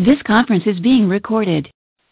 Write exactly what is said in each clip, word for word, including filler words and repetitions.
This conference is being recorded.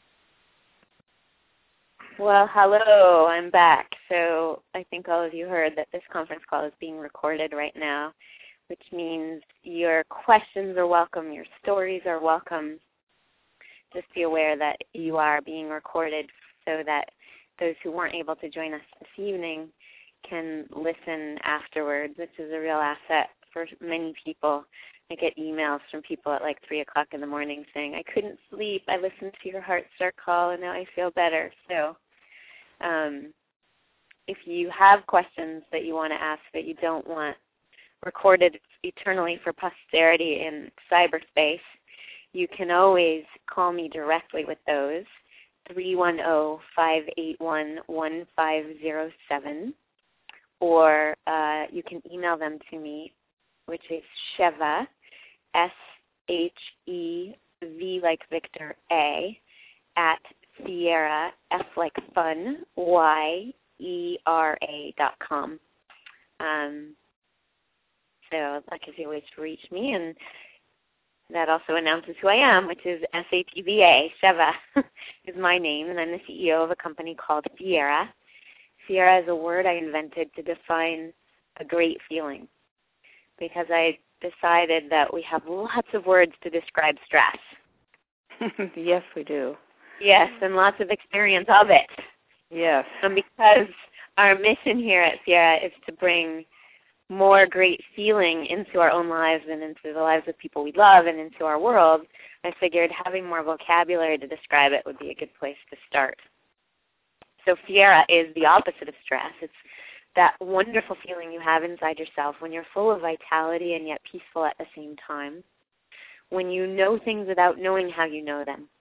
Well, hello, I'm back. So I think all of you heard that this conference call is being recorded right now, which means your questions are welcome, your stories are welcome. Just be aware that you are being recorded so that those who weren't able to join us this evening can listen afterwards, which is a real asset for many people. I get emails from people at like three o'clock in the morning saying, I couldn't sleep, I listened to your Heart Start call, and now I feel better. So um, if you have questions that you want to ask that you don't want recorded eternally for posterity in cyberspace, you can always call me directly with those, three one zero, five eight one, one five zero seven, or uh, you can email them to me, which is Sheva, S H E V like Victor, A, at Sierra, F like fun, Y, E R A dot com. Um, so that gives you a way to reach me, and that also announces who I am, which is S H E V A, Sheva is my name, and I'm the C E O of a company called Fiera. Fiera is a word I invented to define a great feeling, because I decided that we have lots of words to describe stress. Yes, we do. Yes, and lots of experience of it. Yes. And because our mission here at Fiera is to bring more great feeling into our own lives and into the lives of people we love and into our world, I figured having more vocabulary to describe it would be a good place to start. So Fiera is the opposite of stress. It's that wonderful feeling you have inside yourself when you're full of vitality and yet peaceful at the same time, when you know things without knowing how you know them.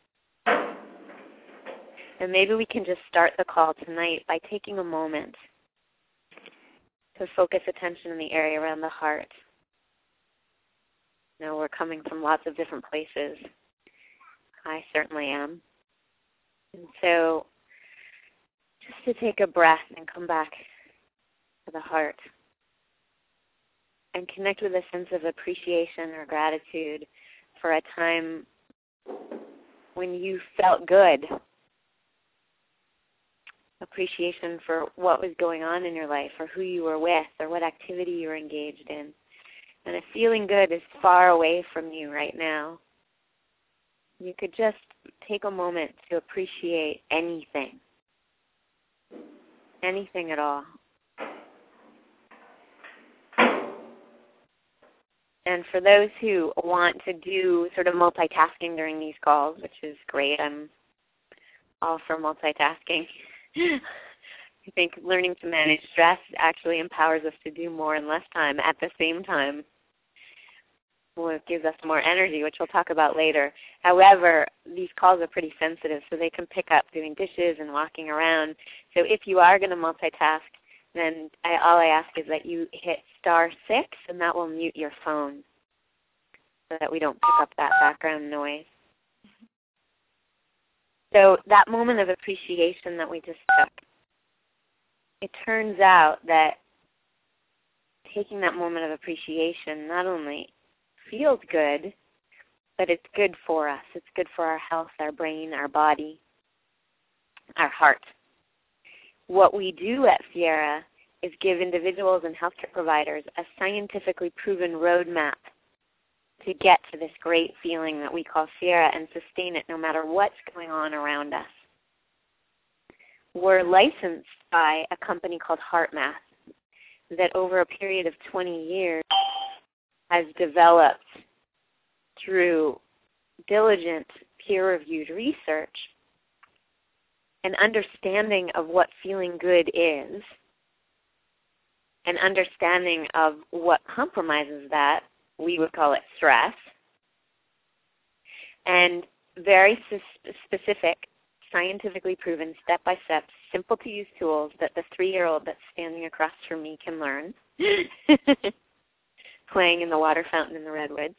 And maybe we can just start the call tonight by taking a moment to focus attention in the area around the heart. You know, we're coming from lots of different places. I certainly am. And so just to take a breath and come back to the heart and connect with a sense of appreciation or gratitude for a time when you felt good. Appreciation for what was going on in your life or who you were with or what activity you were engaged in. And if feeling good is far away from you right now, you could just take a moment to appreciate anything. Anything at all. And for those who want to do sort of multitasking during these calls, which is great, I'm all for multitasking. I think learning to manage stress actually empowers us to do more in less time at the same time. Well, it gives us more energy, which we'll talk about later. However, these calls are pretty sensitive, so they can pick up doing dishes and walking around. So if you are going to multitask, then I, all I ask is that you hit star six, and that will mute your phone so that we don't pick up that background noise. So that moment of appreciation that we just took, it turns out that taking that moment of appreciation not only feels good, but it's good for us. It's good for our health, our brain, our body, our heart. What we do at Fiera is give individuals and healthcare providers a scientifically proven roadmap to get to this great feeling that we call Fiera and sustain it no matter what's going on around us. We're licensed by a company called HeartMath that over a period of twenty years has developed through diligent peer-reviewed research an understanding of what feeling good is, an understanding of what compromises that, we would call it stress, and very specific, scientifically proven, step-by-step, simple-to-use tools that the three-year-old that's standing across from me can learn, playing in the water fountain in the redwoods,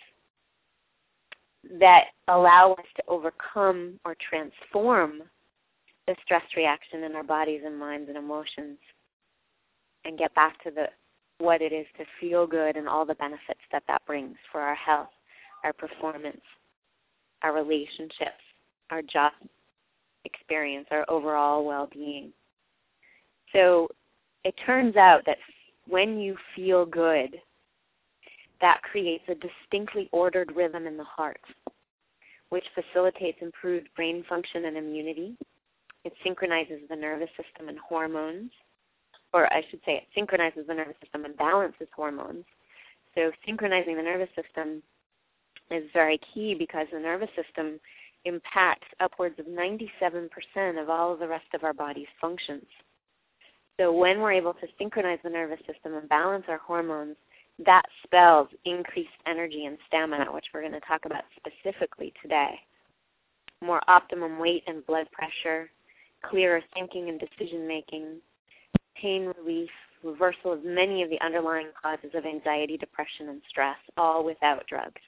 that allow us to overcome or transform the stress reaction in our bodies and minds and emotions and get back to the what it is to feel good and all the benefits that that brings for our health, our performance, our relationships, our job experience, our overall well-being. So it turns out that when you feel good, that creates a distinctly ordered rhythm in the heart, which facilitates improved brain function and immunity. It synchronizes the nervous system and hormones, or I should say it synchronizes the nervous system and balances hormones. So synchronizing the nervous system is very key because the nervous system impacts upwards of ninety-seven percent of all of the rest of our body's functions. So when we're able to synchronize the nervous system and balance our hormones, that spells increased energy and stamina, which we're going to talk about specifically today. More optimum weight and blood pressure, clearer thinking and decision-making, pain relief, reversal of many of the underlying causes of anxiety, depression, and stress, all without drugs.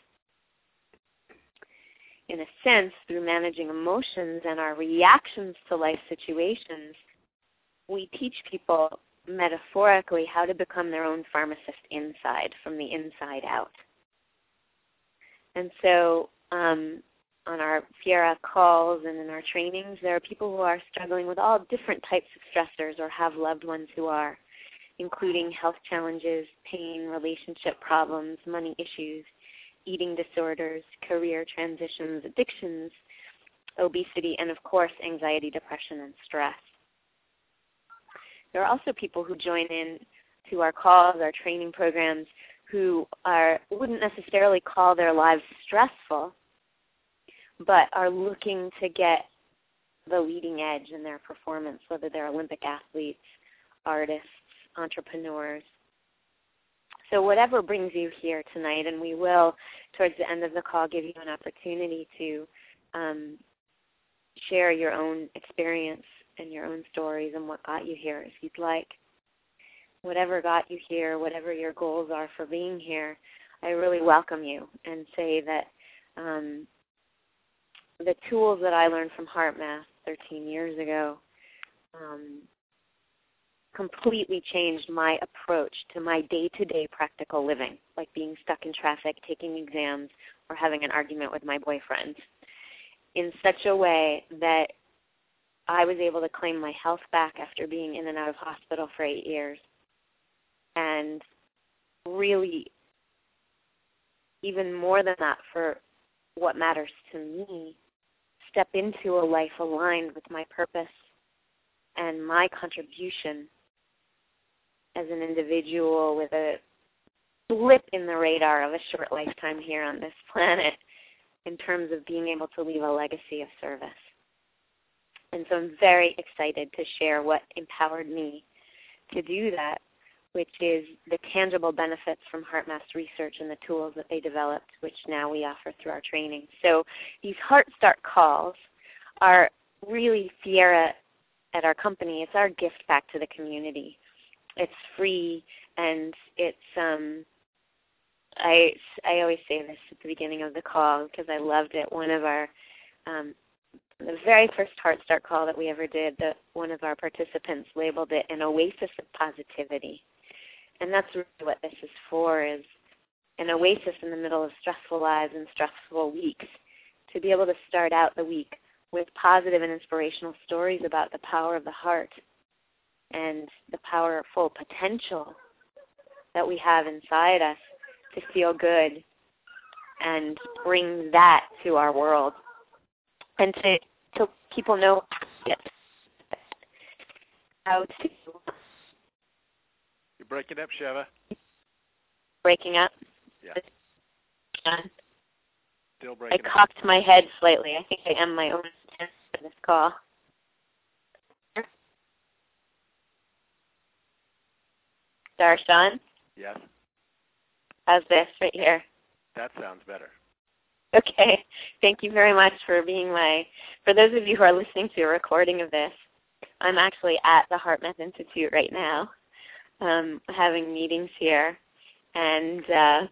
In a sense, through managing emotions and our reactions to life situations, we teach people metaphorically how to become their own pharmacist inside, from the inside out. And so um, on our Fiera calls and in our trainings, there are people who are struggling with all different types of stressors or have loved ones who are, including health challenges, pain, relationship problems, money issues, eating disorders, career transitions, addictions, obesity, and of course, anxiety, depression, and stress. There are also people who join in to our calls, our training programs, who are wouldn't necessarily call their lives stressful, but are looking to get the leading edge in their performance, whether they're Olympic athletes, artists, entrepreneurs. So whatever brings you here tonight, and we will, towards the end of the call, give you an opportunity to um, share your own experience and your own stories and what got you here, if you'd like. Whatever got you here, whatever your goals are for being here, I really welcome you and say that um, the tools that I learned from HeartMath thirteen years ago um, completely changed my approach to my day-to-day practical living, like being stuck in traffic, taking exams, or having an argument with my boyfriend, in such a way that I was able to claim my health back after being in and out of hospital for eight years. And really, even more than that, for what matters to me, step into a life aligned with my purpose and my contribution as an individual with a blip in the radar of a short lifetime here on this planet in terms of being able to leave a legacy of service. And so I'm very excited to share what empowered me to do that, which is the tangible benefits from HeartMath's research and the tools that they developed, which now we offer through our training. So these Heart Start calls are really Fiera at our company. It's our gift back to the community. It's free, and it's, um, I, I always say this at the beginning of the call because I loved it. One of our um, The very first Heart Start call that we ever did, the, one of our participants labeled it an oasis of positivity. And that's really what this is for, is an oasis in the middle of stressful lives and stressful weeks, to be able to start out the week with positive and inspirational stories about the power of the heart and the powerful potential that we have inside us to feel good and bring that to our world. And to, to people know how to... You're breaking up, Sheva. Breaking up? Yeah. Done. Still breaking I up. cocked my head slightly. I think I am my own attendant for this call. Darshan? Yes. How's this right here? That sounds better. Okay. Thank you very much for being my, for those of you who are listening to a recording of this, I'm actually at the HeartMath Institute right now, um, having meetings here, and uh,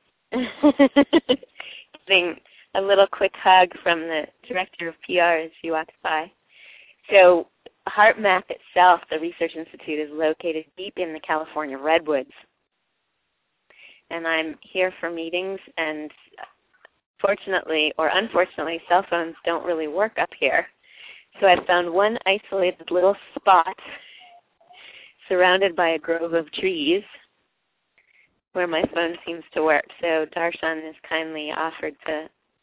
getting a little quick hug from the director of P R as she walks by. So HeartMath itself, the Research Institute, is located deep in the California redwoods. And I'm here for meetings, and fortunately or unfortunately, cell phones don't really work up here. So I found one isolated little spot surrounded by a grove of trees where my phone seems to work. So Darshan has kindly offered to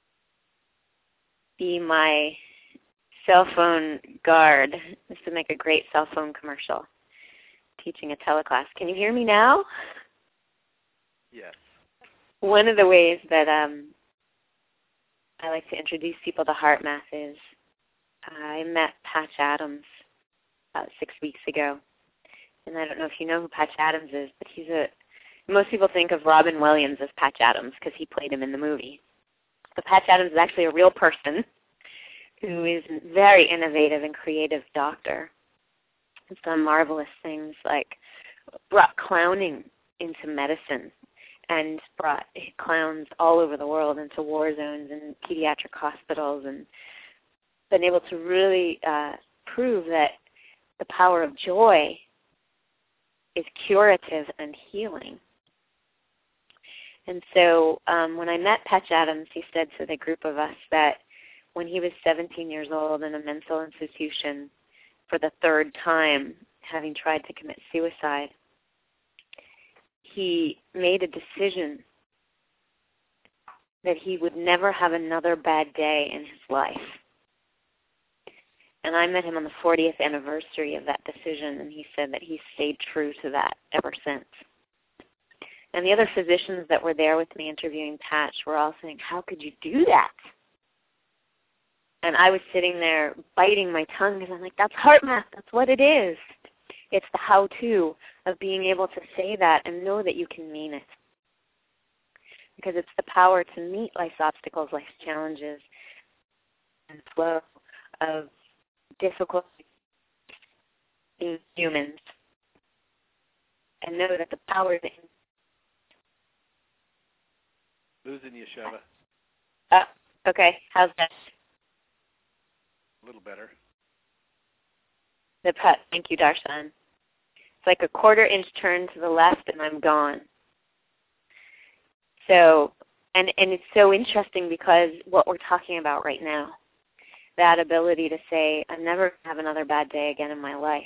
be my cell phone guard. This would make a great cell phone commercial, teaching a teleclass. Can you hear me now? Yes. One of the ways that um, I like to introduce people to HeartMath is I met Patch Adams about six weeks ago. And I don't know if you know who Patch Adams is, but he's a, most people think of Robin Williams as Patch Adams because he played him in the movie. But Patch Adams is actually a real person who is a very innovative and creative doctor. He's done marvelous things like brought clowning into medicine and brought clowns all over the world into war zones and pediatric hospitals, and been able to really uh, prove that the power of joy is curative and healing. And so um, when I met Patch Adams, he said to the group of us that when he was seventeen years old in a mental institution for the third time, having tried to commit suicide, he made a decision that he would never have another bad day in his life. And I met him on the fortieth anniversary of that decision, and he said that he stayed true to that ever since. And the other physicians that were there with me interviewing Patch were all saying, how could you do that? And I was sitting there biting my tongue because I'm like, that's HeartMath. That's what it is. It's the how-to of being able to say that and know that you can mean it. Because it's the power to meet life's obstacles, life's challenges, and flow of difficulty being humans, and know that the power that Losing you, Sheva. Oh, okay. How's that? A little better. The pet. Thank you, Darshan. It's like a quarter inch turn to the left, and I'm gone. So, and and it's so interesting because what we're talking about right now, that ability to say, I'm never going to have another bad day again in my life.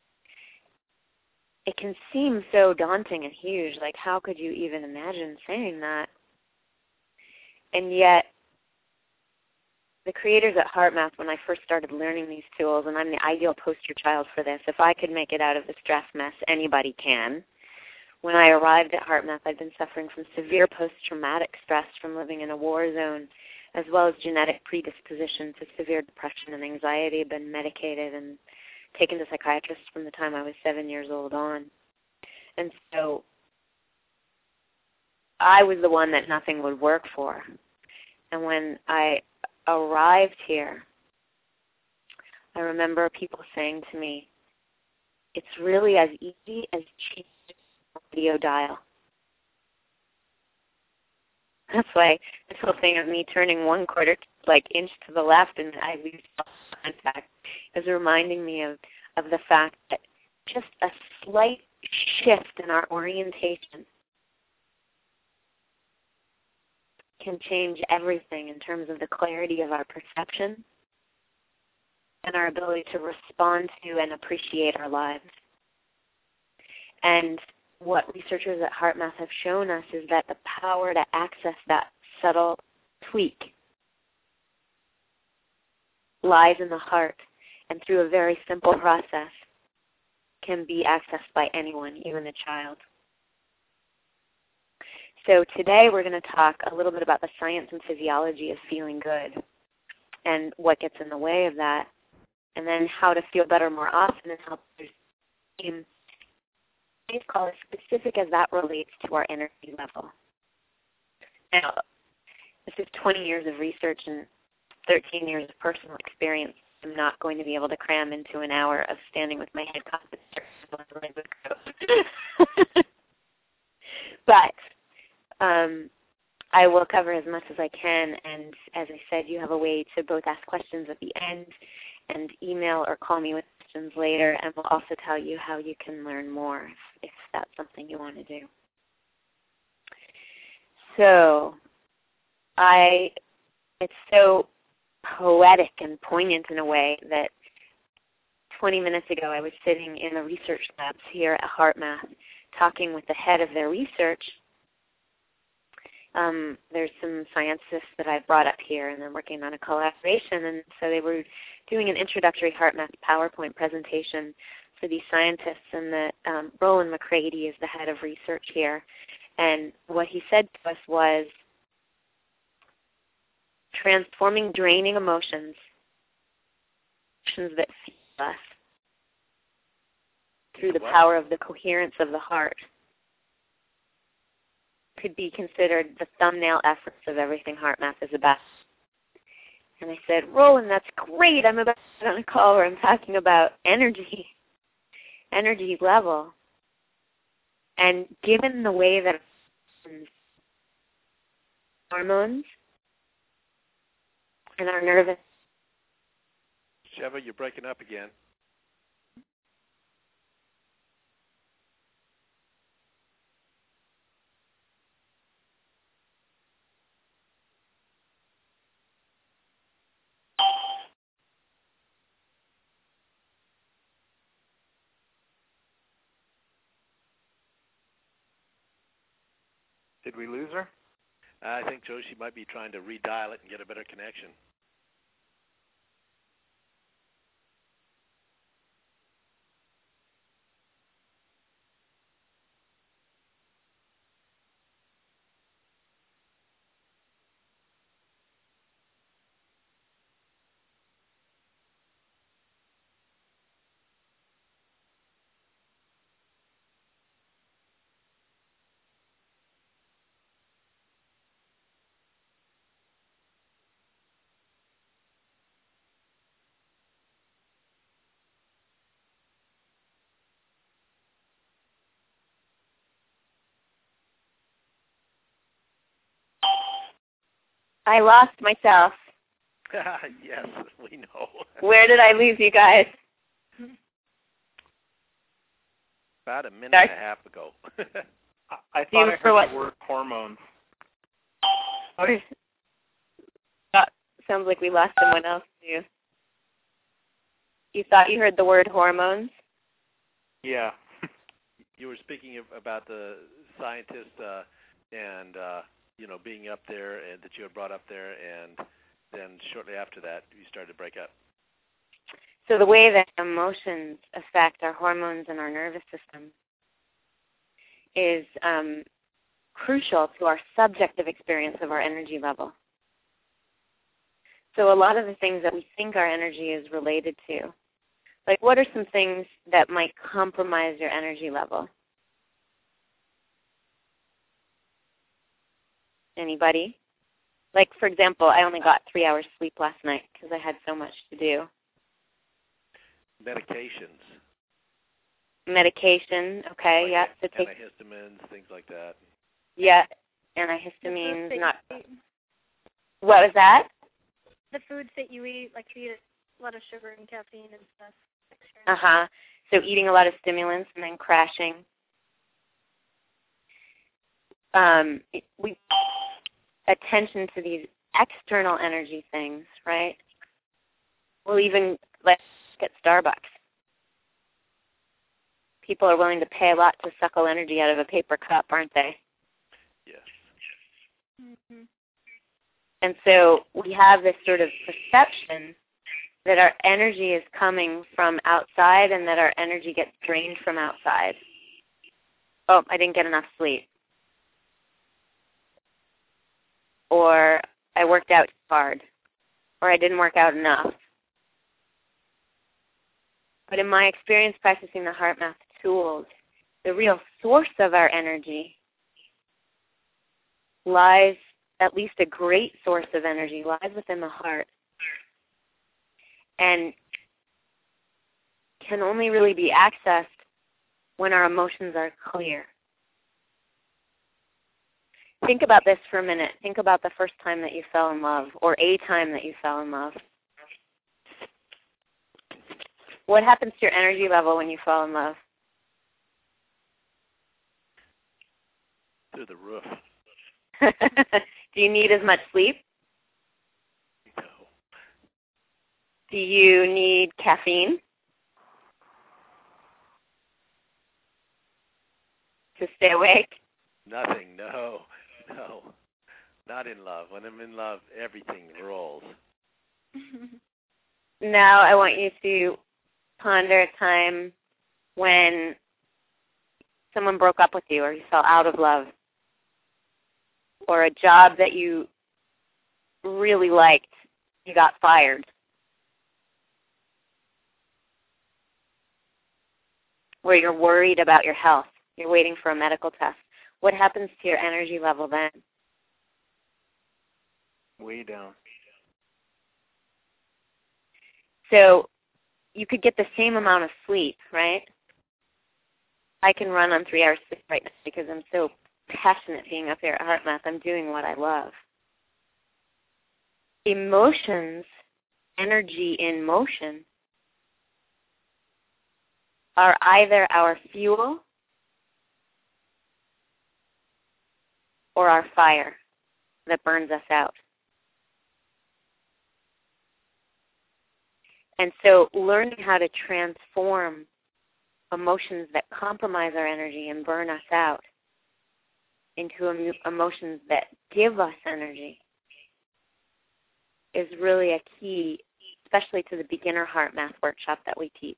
It can seem so daunting and huge, like how could you even imagine saying that? And yet, the creators at HeartMath, when I first started learning these tools, and I'm the ideal poster child for this, if I could make it out of the stress mess, anybody can. When I arrived at HeartMath, I'd been suffering from severe post-traumatic stress from living in a war zone, as well as genetic predisposition to severe depression and anxiety. I'd been medicated and taken to psychiatrists from the time I was seven years old on. And so I was the one that nothing would work for. And when I arrived here, I remember people saying to me, it's really as easy as changing a radio dial. That's why this whole thing of me turning one quarter like inch to the left and I lose contact is reminding me of, of the fact that just a slight shift in our orientation can change everything in terms of the clarity of our perception and our ability to respond to and appreciate our lives. And what researchers at HeartMath have shown us is that the power to access that subtle tweak lies in the heart, and through a very simple process can be accessed by anyone, even a child. So today we're going to talk a little bit about the science and physiology of feeling good and what gets in the way of that, and then how to feel better more often and how to in today's call is specific as that relates to our energy level. Now, this is twenty years of research and thirteen years of personal experience. I'm not going to be able to cram into an hour of standing with my head caught. But um, I will cover as much as I can, and as I said, you have a way to both ask questions at the end and email or call me with questions later, and we'll also tell you how you can learn more if, if that's something you want to do. So I it's so poetic and poignant in a way that twenty minutes ago I was sitting in the research labs here at HeartMath talking with the head of their research. Um, there's some scientists that I brought up here, and they're working on a collaboration, and so they were doing an introductory HeartMath PowerPoint presentation for these scientists, and the, um, Roland McCready is the head of research here, and what he said to us was, transforming draining emotions, emotions that feed us, through the power of the coherence of the heart, could be considered the thumbnail efforts of everything HeartMath is about. And I said, Roland, that's great. I'm about to get on a call where I'm talking about energy, energy level. And given the way that hormones and our nervous... Sheva, you're breaking up again. Did we lose her? I think Joshi might be trying to redial it and get a better connection. I lost myself. Yes, we know. Where did I lose you guys? About a minute Sorry? and a half ago. I, I Do you thought I heard remember what- the word hormones. That sounds like we lost someone else too. You thought you heard the word hormones? Yeah. You were speaking of, about the scientist uh, and, uh, you know, being up there, and that you had brought up there, and then shortly after that, you started to break up. So the way that emotions affect our hormones and our nervous system is um, crucial to our subjective experience of our energy level. So a lot of the things that we think our energy is related to, like what are some things that might compromise your energy level? Anybody? Like, for example, I only got three hours sleep last night because I had so much to do. Medications. Medication, okay, like yeah. So take, antihistamines, things like that. yeah, antihistamines, The not... foods that you eat, What was that? the foods that you eat, like you eat a lot of sugar and caffeine and stuff. Uh-huh. So eating a lot of stimulants and then crashing. Um, we attention to these external energy things, right? We'll even let's get Starbucks. People are willing to pay a lot to suckle energy out of a paper cup, aren't they? Yes. Mm-hmm. And so we have this sort of perception that our energy is coming from outside and that our energy gets drained from outside. Oh, I didn't get enough sleep. Or I worked out too hard. Or I didn't work out enough. But in my experience practicing the HeartMath tools, the real source of our energy lies, at least a great source of energy, lies within the heart. And can only really be accessed when our emotions are clear. Think about this for a minute. Think about the first time that you fell in love, or a time that you fell in love. What happens to your energy level when you fall in love? Through the roof. Do you need as much sleep? Do you need caffeine to stay awake? Nothing. No. No. Not in love. When I'm in love, everything rolls. Now I want you to ponder a time when someone broke up with you or you fell out of love, or a job that you really liked, you got fired, where you're worried about your health, you're waiting for a medical test. What happens to your energy level then? Way down. So you could get the same amount of sleep, right? I can run on three hours sleep right now because I'm so passionate being up here at HeartMath. I'm doing what I love. Emotions, energy in motion, are either our fuel or our fire that burns us out. And so learning how to transform emotions that compromise our energy and burn us out into em- emotions that give us energy is really a key, especially to the beginner HeartMath workshop that we teach.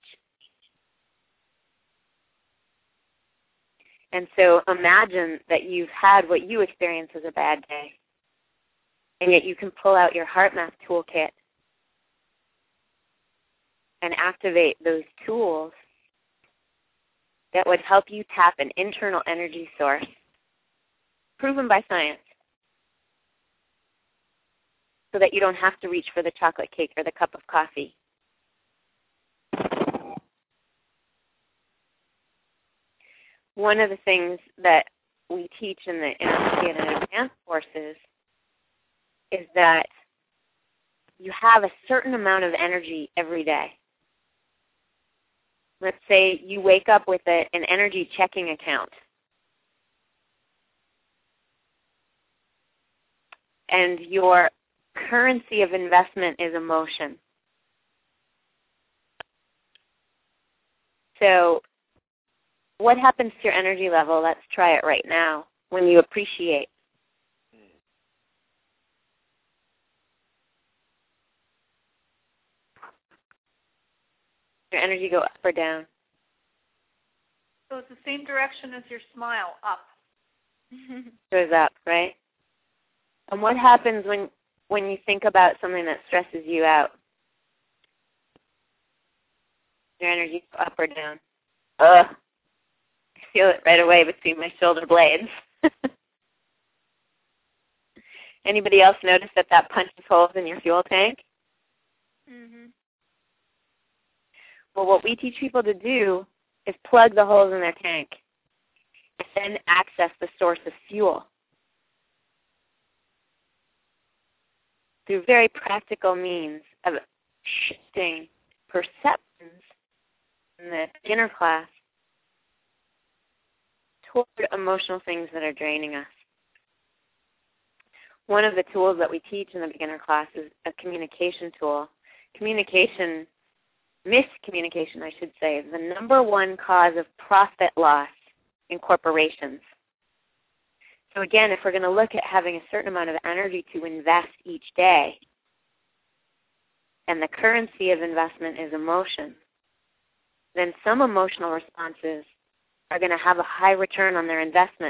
And so imagine that you've had what you experience as a bad day, and yet you can pull out your HeartMath toolkit and activate those tools that would help you tap an internal energy source, proven by science, so that you don't have to reach for the chocolate cake or the cup of coffee. One of the things that we teach in the intermediate and advanced courses is that you have a certain amount of energy every day. Let's say you wake up with a, an energy checking account. And your currency of investment is emotion. So what happens to your energy level? Let's try it right now when you appreciate. Your energy go up or down? So it's the same direction as your smile, up. Goes up, right? And what happens when when you think about something that stresses you out? Your energy go up or down? Ugh. I feel it right away between my shoulder blades. Anybody else notice that that punches holes in your fuel tank? Mhm. Well, what we teach people to do is plug the holes in their tank and then access the source of fuel through very practical means of shifting perceptions in the beginner class toward emotional things that are draining us. One of the tools that we teach in the beginner class is a communication tool. Communication Miscommunication, I should say, is the number one cause of profit loss in corporations. So again, if we're going to look at having a certain amount of energy to invest each day, and the currency of investment is emotion, then some emotional responses are going to have a high return on their investment.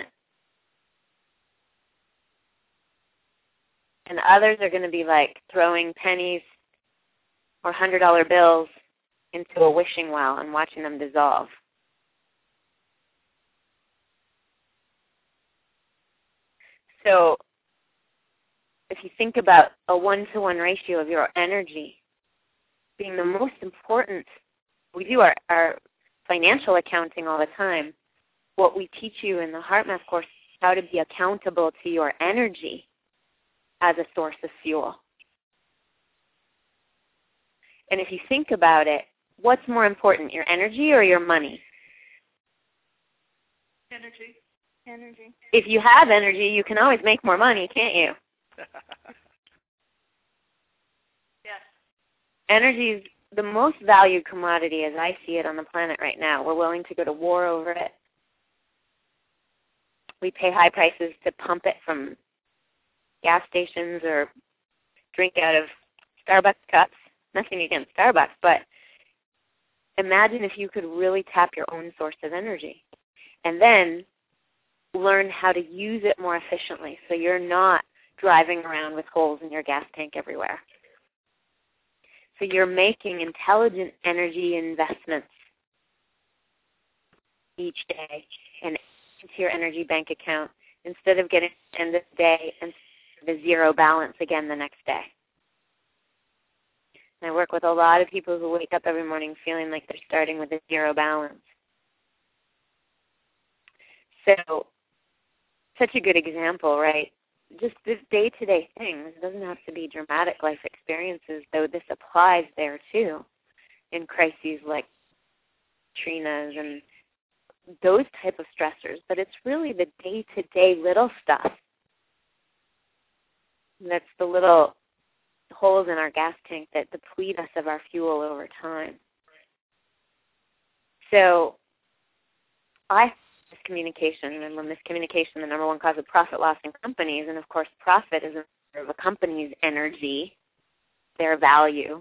And others are going to be like throwing pennies or one hundred dollar bills into a wishing well and watching them dissolve. So if you think about a one-to-one ratio of your energy being the most important, we do our, our financial accounting all the time. What we teach you in the HeartMath course is how to be accountable to your energy as a source of fuel. And if you think about it, what's more important, your energy or your money? Energy. Energy. If you have energy, you can always make more money, can't you? Yes. energy is the most valued commodity as I see it on the planet right now. We're willing to go to war over it. We pay high prices to pump it from gas stations or drink out of Starbucks cups. Nothing against Starbucks, but imagine if you could really tap your own source of energy and then learn how to use it more efficiently so you're not driving around with holes in your gas tank everywhere. So you're making intelligent energy investments each day and into your energy bank account instead of getting to the end of the day and the zero balance again the next day. And I work with a lot of people who wake up every morning feeling like they're starting with a zero balance. So, such a good example, right? Just this day-to-day things. It doesn't have to be dramatic life experiences, though this applies there too in crises like Trina's and those type of stressors. But it's really the day-to-day little stuff that's the little holes in our gas tank that deplete us of our fuel over time. So I miscommunication, and when miscommunication, the number one cause of profit loss in companies, and of course profit is a, of a company's energy, their value.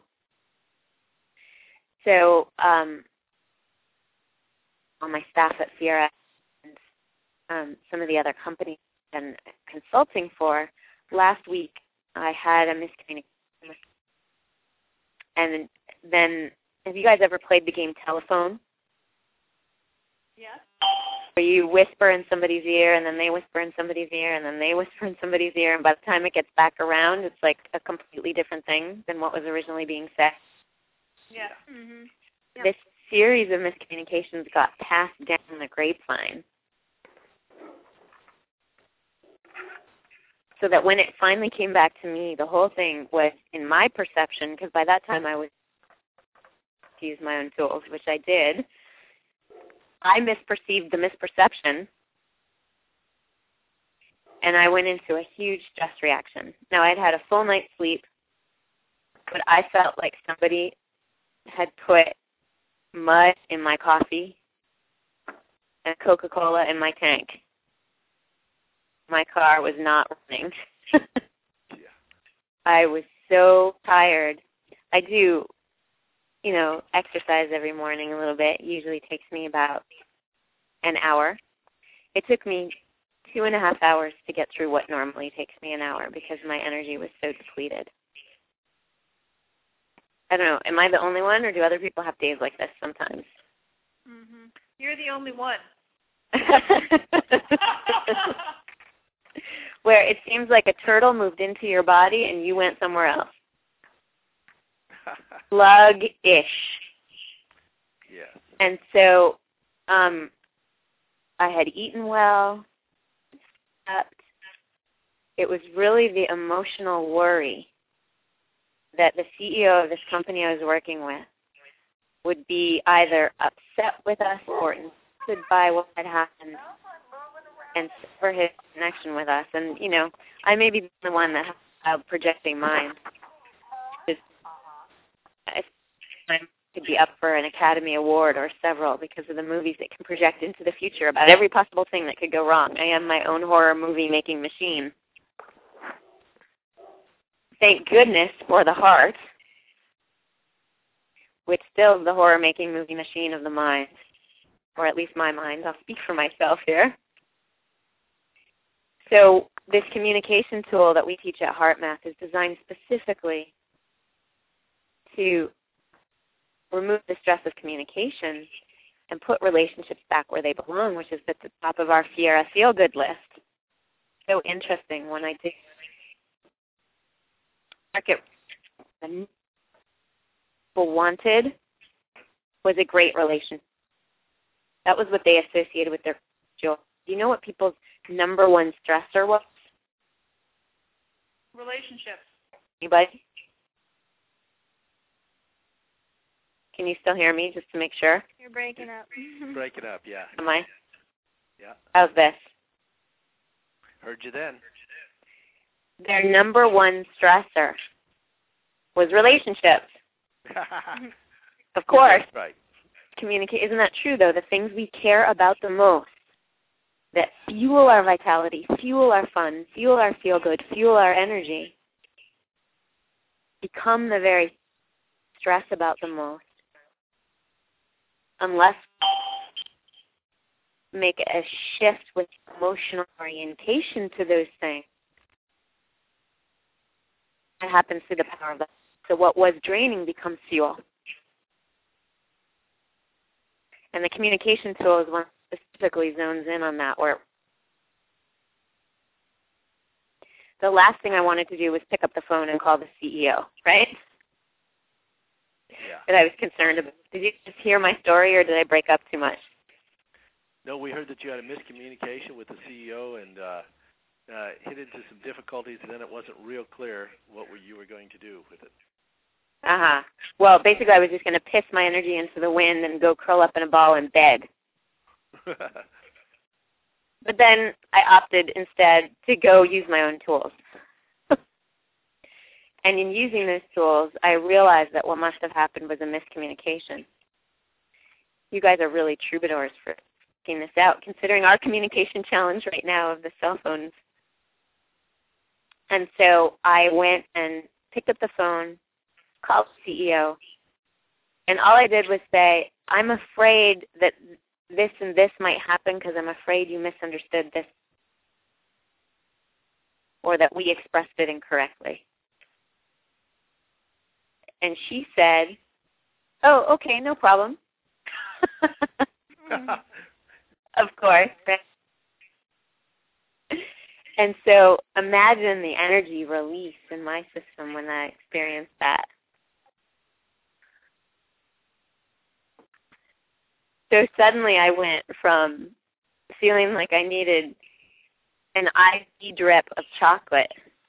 So um, on my staff at Sierra and um, some of the other companies and consulting for, last week I had a miscommunication. And then, have you guys ever played the game telephone? Yes. Where you whisper in somebody's ear, and then they whisper in somebody's ear, and then they whisper in somebody's ear, and by the time it gets back around, it's like a completely different thing than what was originally being said. Yeah. Mm-hmm. Yep. This series of miscommunications got passed down the grapevine. So that when it finally came back to me, the whole thing was, in my perception, because by that time I was to use my own tools, which I did, I misperceived the misperception, and I went into a huge stress reaction. Now, I'd had a full night's sleep, but I felt like somebody had put mud in my coffee and Coca-Cola in my tank. My car was not running. Yeah. I was so tired. I do, you know, exercise every morning a little bit. It usually takes me about an hour. It took me two and a half hours to get through what normally takes me an hour because my energy was so depleted. I don't know. Am I the only one, or do other people have days like this sometimes? Mm-hmm. You're the only one. Where it seems like a turtle moved into your body and you went somewhere else. Slug-ish. Yes. And so um, I had eaten well, slept. It was really the emotional worry that the C E O of this company I was working with would be either upset with us or insulted by what had happened and for his connection with us. And, you know, I may be the one that has a projecting mind. Just, I could be up for an Academy Award or several because of the movies that can project into the future about every possible thing that could go wrong. I am my own horror movie making machine. Thank goodness for the heart, which still is the horror making movie machine of the mind, or at least my mind. I'll speak for myself here. So this communication tool that we teach at HeartMath is designed specifically to remove the stress of communication and put relationships back where they belong, which is at the top of our Sierra Feel Good list. So interesting. When I did market, the people wanted was a great relationship. That was what they associated with their joy. Do you know what people's number one stressor was? Relationships. Anybody? Can you still hear me, just to make sure? You're breaking up. Break it up, yeah. Am I? Yeah. How's this? Heard you then. Their number one stressor was relationships. Of course. That's right. Communicate. Isn't that true, though? The things we care about the most, that fuel our vitality, fuel our fun, fuel our feel-good, fuel our energy, become the very stress about the most. Unless we make a shift with emotional orientation to those things, it happens through the power of the. So what was draining becomes fuel. And the communication tool is one that specifically zones in on that, where the last thing I wanted to do was pick up the phone and call the C E O, right? Yeah. That I was concerned about. Did you just hear my story, or did I break up too much? No, we heard that you had a miscommunication with the C E O and uh, uh, hit into some difficulties, and then it wasn't real clear what were you were going to do with it. Uh-huh. Well, basically I was just going to piss my energy into the wind and go curl up in a ball and beg. But then I opted instead to go use my own tools. And in using those tools, I realized that what must have happened was a miscommunication. You guys are really troubadours for figuring this out, considering our communication challenge right now of the cell phones. And so I went and picked up the phone, called the C E O, and all I did was say, I'm afraid that this and this might happen because I'm afraid you misunderstood this, or that we expressed it incorrectly. And she said, oh, okay, no problem. Of course. And so imagine the energy release in my system when I experienced that. So suddenly I went from feeling like I needed an I V drip of chocolate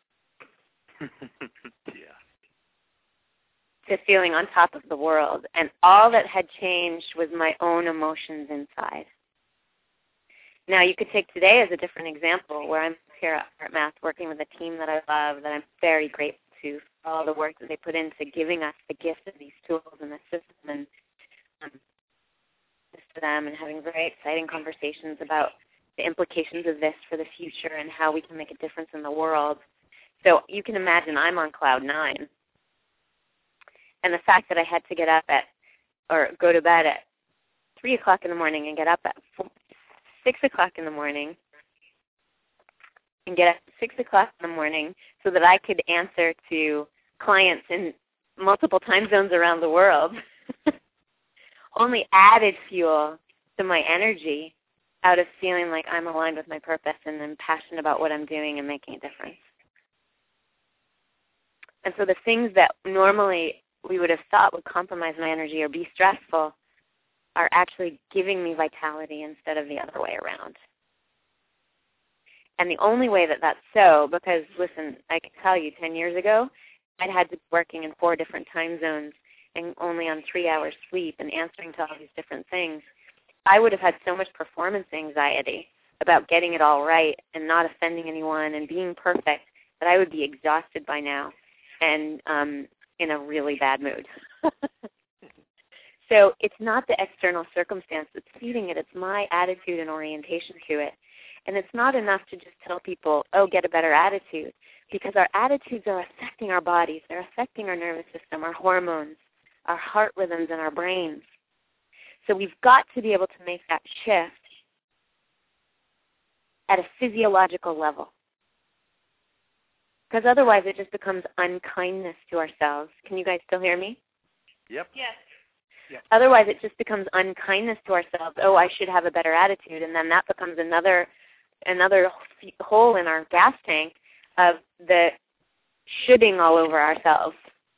Yeah. to feeling on top of the world. And all that had changed was my own emotions inside. Now, you could take today as a different example, where I'm here at HeartMath working with a team that I love, that I'm very grateful to for all the work that they put into giving us the gift of these tools and the system, and um, to them, and having very exciting conversations about the implications of this for the future and how we can make a difference in the world. So you can imagine I'm on cloud nine. And the fact that I had to get up at, or go to bed at three o'clock in the morning and get up at four, six o'clock in the morning, and get up at six o'clock in the morning so that I could answer to clients in multiple time zones around the world, only added fuel to my energy out of feeling like I'm aligned with my purpose and I'm passionate about what I'm doing and making a difference. And so the things that normally we would have thought would compromise my energy or be stressful are actually giving me vitality instead of the other way around. And the only way that that's so, because, listen, I can tell you, ten years ago, I'd had to be working in four different time zones and only on three hours sleep and answering to all these different things. I would have had so much performance anxiety about getting it all right and not offending anyone and being perfect that I would be exhausted by now and um, in a really bad mood. So it's not the external circumstance that's feeding it. It's my attitude and orientation to it. And it's not enough to just tell people, oh, get a better attitude, because our attitudes are affecting our bodies. They're affecting our nervous system, our hormones, our heart rhythms, and our brains. So we've got to be able to make that shift at a physiological level, because otherwise it just becomes unkindness to ourselves. Can you guys still hear me? Yep. Yes. Yep. Otherwise it just becomes unkindness to ourselves. Oh, I should have a better attitude, and then that becomes another another hole in our gas tank of the shoulding all over ourselves.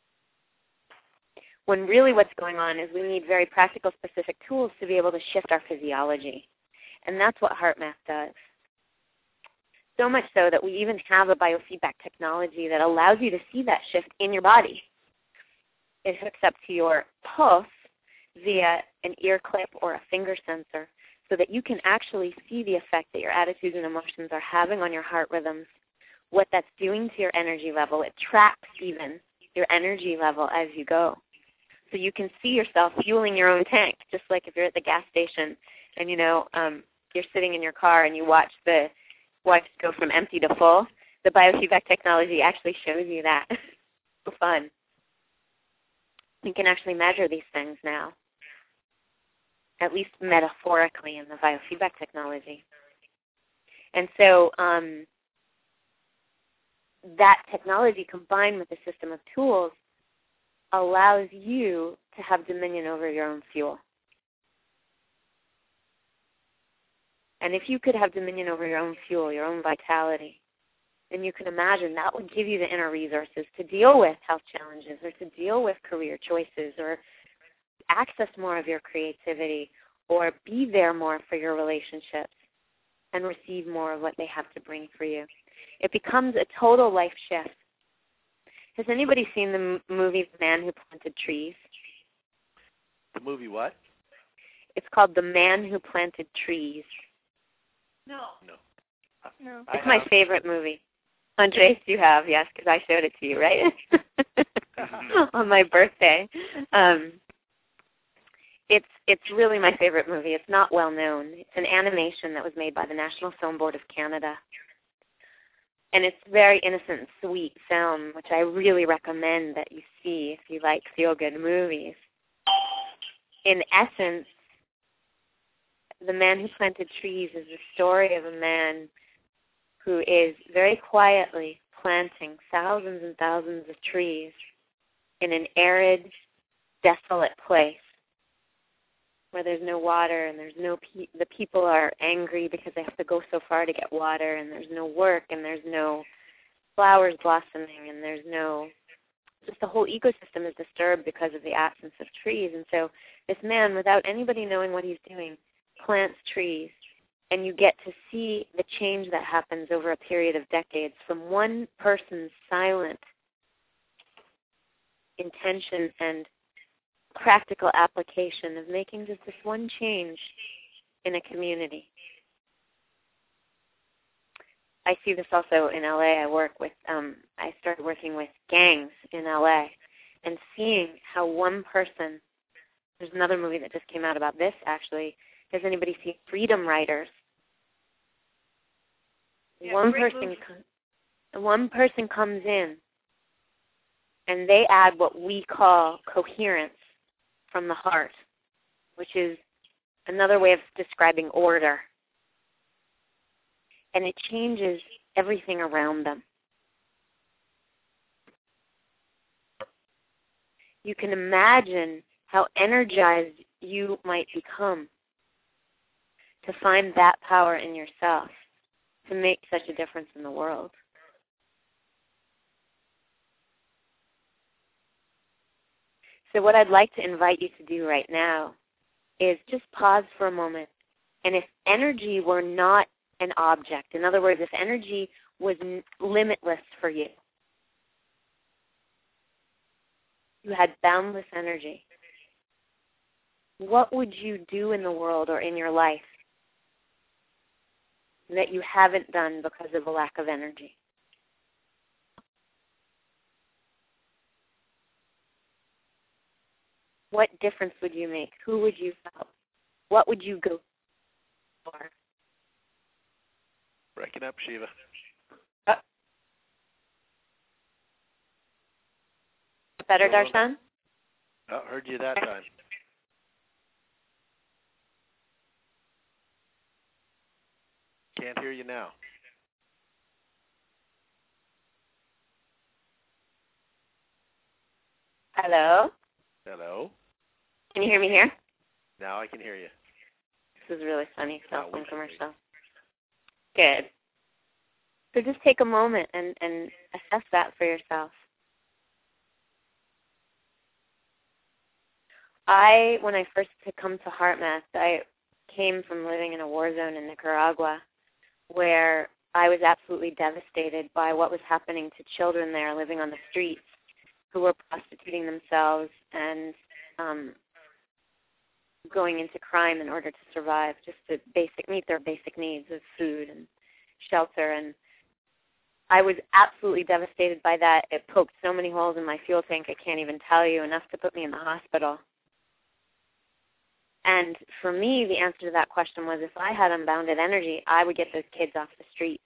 When really what's going on is we need very practical, specific tools to be able to shift our physiology. And that's what HeartMath does. So much so that we even have a biofeedback technology that allows you to see that shift in your body. It hooks up to your pulse via an ear clip or a finger sensor so that you can actually see the effect that your attitudes and emotions are having on your heart rhythms, what that's doing to your energy level. It tracks even your energy level as you go. So you can see yourself fueling your own tank, just like if you're at the gas station and, you know, um, you're sitting in your car and you watch the watch it go from empty to full. The biofeedback technology actually shows you that. So fun. We can actually measure these things now, at least metaphorically in the biofeedback technology. And so um, that technology combined with the system of tools allows you to have dominion over your own fuel. And if you could have dominion over your own fuel, your own vitality, then you can imagine that would give you the inner resources to deal with health challenges or to deal with career choices or access more of your creativity or be there more for your relationships and receive more of what they have to bring for you. It becomes a total life shift. Has anybody seen the m- movie The Man Who Planted Trees? The movie what? It's called The Man Who Planted Trees. No. No. No. It's I my have. favorite movie. Andres, you have, yes, because I showed it to you, right? On my birthday. Um, it's it's really my favorite movie. It's not well known. It's an animation that was made by the National Film Board of Canada. And it's very innocent and sweet film, which I really recommend that you see if you like feel-good movies. In essence, The Man Who Planted Trees is the story of a man who is very quietly planting thousands and thousands of trees in an arid, desolate place where there's no water and there's no pe- the people are angry because they have to go so far to get water, and there's no work, and there's no flowers blossoming, and there's no just the whole ecosystem is disturbed because of the absence of trees. And so this man, without anybody knowing what he's doing, plants trees, and you get to see the change that happens over a period of decades from one person's silent intention and practical application of making just this one change in a community. I see this also in L A. I work with, um, I started working with gangs in L A and seeing how one person, there's another movie that just came out about this actually. Has anybody seen Freedom Riders? Yeah, one great person, movie. com- one person comes in, and they add what we call coherence from the heart, which is another way of describing order. And it changes everything around them. You can imagine how energized you might become to find that power in yourself to make such a difference in the world. So what I'd like to invite you to do right now is just pause for a moment. And if energy were not an object, in other words, if energy was n- limitless for you, you had boundless energy, what would you do in the world or in your life that you haven't done because of a lack of energy? What difference would you make? Who would you help? What would you go for? Breaking up, Shiva. Uh, better, Hello? Darshan? Oh, heard you that time. Can't hear you now. Hello? Hello? Can you hear me here? Now I can hear you. This is really funny cell Now we phone can hear you. commercial. Good. So just take a moment and, and assess that for yourself. I, when I first had come to HeartMath, I came from living in a war zone in Nicaragua where I was absolutely devastated by what was happening to children there living on the streets who were prostituting themselves and um, going into crime in order to survive, just to basic meet their basic needs of food and shelter. And I was absolutely devastated by that. It poked so many holes in my fuel tank, I can't even tell you, enough to put me in the hospital. And for me, the answer to that question was, if I had unbounded energy, I would get those kids off the streets.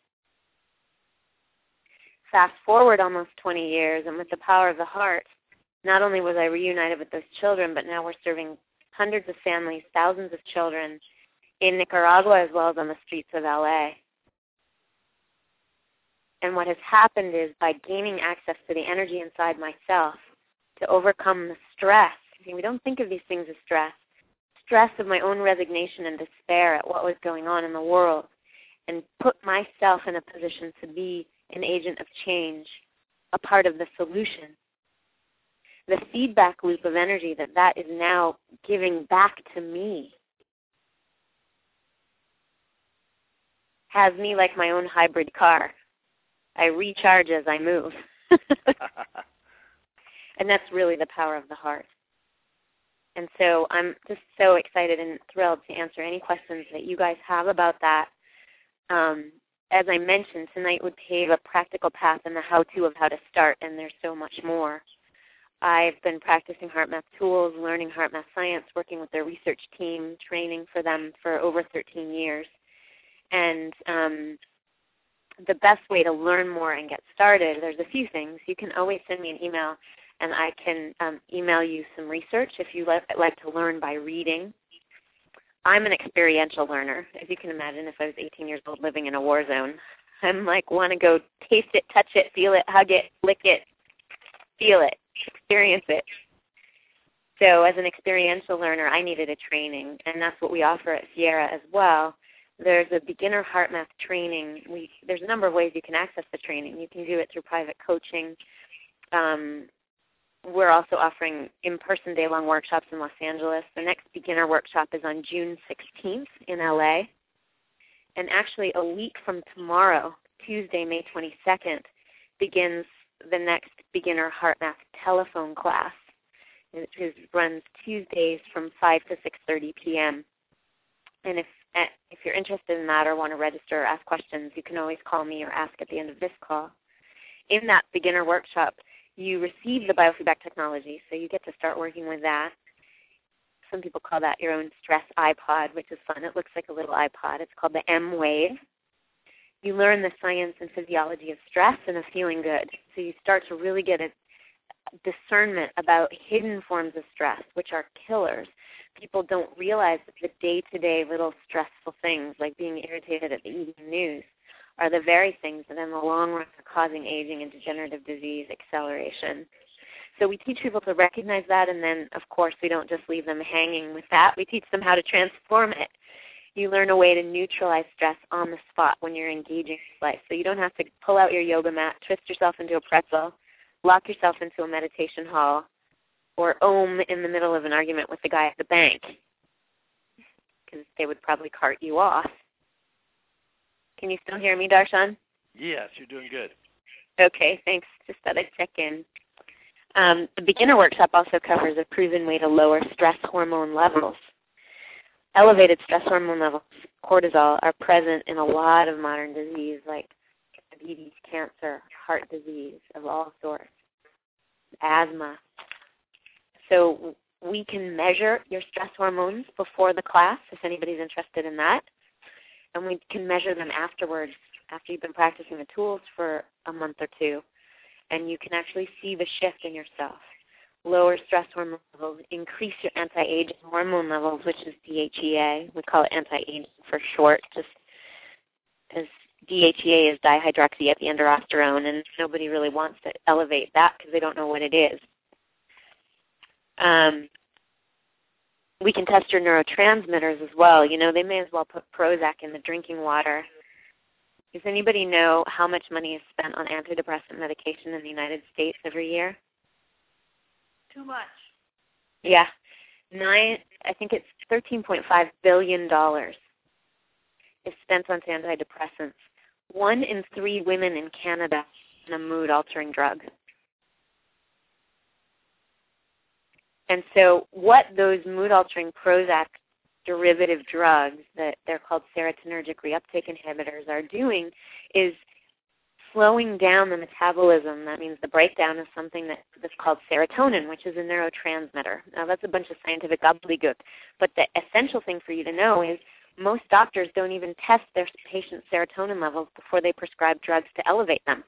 Fast forward almost twenty years, and with the power of the heart, not only was I reunited with those children, but now we're serving hundreds of families, thousands of children in Nicaragua as well as on the streets of L A. And what has happened is, by gaining access to the energy inside myself to overcome the stress, I mean, we don't think of these things as stress, stress of my own resignation and despair at what was going on in the world, and put myself in a position to be an agent of change, a part of the solution. The feedback loop of energy that that is now giving back to me has me like my own hybrid car. I recharge as I move. And that's really the power of the heart. And so I'm just so excited and thrilled to answer any questions that you guys have about that. Um, as I mentioned, tonight would pave a practical path and the how-to of how to start, and there's so much more. I've been practicing HeartMath tools, learning HeartMath science, working with their research team, training for them for over thirteen years. And um, the best way to learn more and get started, there's a few things. You can always send me an email, and I can um, email you some research if you like, like to learn by reading. I'm an experiential learner. As you can imagine, if I was eighteen years old living in a war zone, I'm like, want to go taste it, touch it, feel it, hug it, lick it, feel it, experience it. So as an experiential learner, I needed a training, and that's what we offer at Sierra as well. There's a beginner HeartMath training. We, there's a number of ways you can access the training. You can do it through private coaching. Um, we're also offering in-person day-long workshops in Los Angeles. The next beginner workshop is on June sixteenth in L A. And actually a week from tomorrow, Tuesday, May twenty-second, begins the next beginner HeartMath telephone class. It runs Tuesdays from five to six thirty p.m. And if if you're interested in that or want to register or ask questions, you can always call me or ask at the end of this call. In that beginner workshop, you receive the biofeedback technology, so you get to start working with that. Some people call that your own stress iPod, which is fun. It looks like a little iPod. It's called the M-Wave. You learn the science and physiology of stress and of feeling good. So you start to really get a discernment about hidden forms of stress, which are killers. People don't realize that the day-to-day little stressful things, like being irritated at the evening news, are the very things that in the long run are causing aging and degenerative disease acceleration. So we teach people to recognize that, and then, of course, we don't just leave them hanging with that. We teach them how to transform it. You learn a way to neutralize stress on the spot when you're engaging in life. So you don't have to pull out your yoga mat, twist yourself into a pretzel, lock yourself into a meditation hall, or ohm in the middle of an argument with the guy at the bank, because they would probably cart you off. Can you still hear me, Darshan? Yes, you're doing good. Okay, thanks. Just thought I'd check in. Um, the beginner workshop also covers a proven way to lower stress hormone levels. Elevated stress hormone levels, cortisol, are present in a lot of modern disease like diabetes, cancer, heart disease of all sorts, asthma. So we can measure your stress hormones before the class, if anybody's interested in that. And we can measure them afterwards, after you've been practicing the tools for a month or two. And you can actually see the shift in yourself. Lower stress hormone levels, increase your anti-aging hormone levels, which is D H E A. We call it anti-aging for short, just as D H E A is dihydroxyepioneurosterone, and nobody really wants to elevate that because they don't know what it is. Um, we can test your neurotransmitters as well. You know, they may as well put Prozac in the drinking water. Does anybody know how much money is spent on antidepressant medication in the United States every year? Too much. Yeah. Nine, I think it's thirteen point five billion dollars is spent on antidepressants. One in three women in Canada is on a mood-altering drug. And so what those mood-altering Prozac derivative drugs, that they're called serotonergic reuptake inhibitors, are doing is slowing down the metabolism. That means the breakdown of something that, that's called serotonin, which is a neurotransmitter. Now, that's a bunch of scientific gobbledygook, but the essential thing for you to know is most doctors don't even test their patients' serotonin levels before they prescribe drugs to elevate them.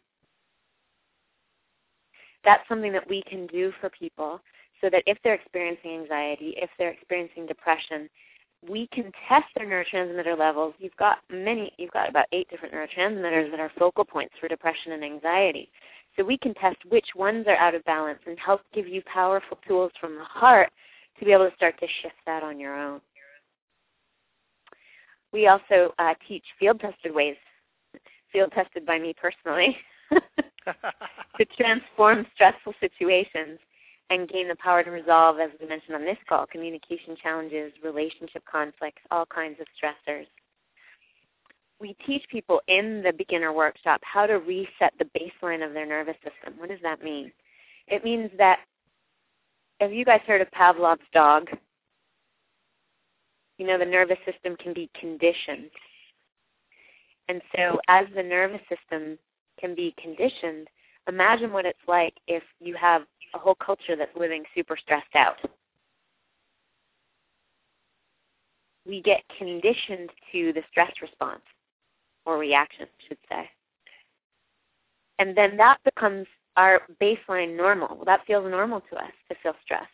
That's something that we can do for people so that if they're experiencing anxiety, if they're experiencing depression, we can test their neurotransmitter levels. You've got many, you've got about eight different neurotransmitters that are focal points for depression and anxiety. So we can test which ones are out of balance and help give you powerful tools from the heart to be able to start to shift that on your own. We also uh, teach field-tested ways, field-tested by me personally, to transform stressful situations and gain the power to resolve, as we mentioned on this call, communication challenges, relationship conflicts, all kinds of stressors. We teach people in the beginner workshop how to reset the baseline of their nervous system. What does that mean? It means that, have you guys heard of Pavlov's dog? You know, the nervous system can be conditioned. And so as the nervous system can be conditioned, imagine what it's like if you have a whole culture that's living super stressed out. We get conditioned to the stress response, or reaction, I should say. And then that becomes our baseline normal. Well, that feels normal to us, to feel stressed.